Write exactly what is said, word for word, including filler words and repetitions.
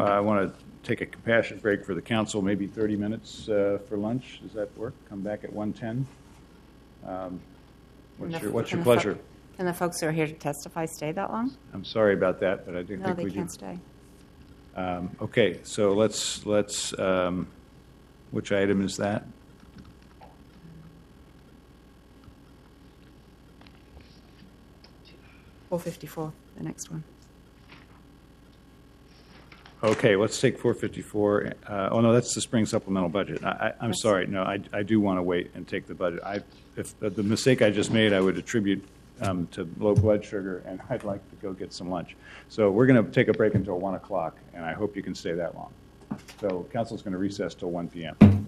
I want to take a compassionate break for the council, maybe thirty minutes uh, for lunch. Does that work? Come back at one ten. Um, what's the- your What's your and the fo- pleasure? Can the folks who are here to testify stay that long? I'm sorry about that, but I do No, think they we can't do. stay. Um, okay, so let's let's. Um, which item is that? four fifty-four, the next one. Okay, let's take four fifty-four. Uh, oh no, that's the spring supplemental budget. I, I, I'm That's- sorry. No, I, I do want to wait and take the budget. I, if the, the mistake I just made, I would attribute um, to low blood sugar, and I'd like to go get some lunch. So we're going to take a break until one o'clock, and I hope you can stay that long. So council's going to recess till one p m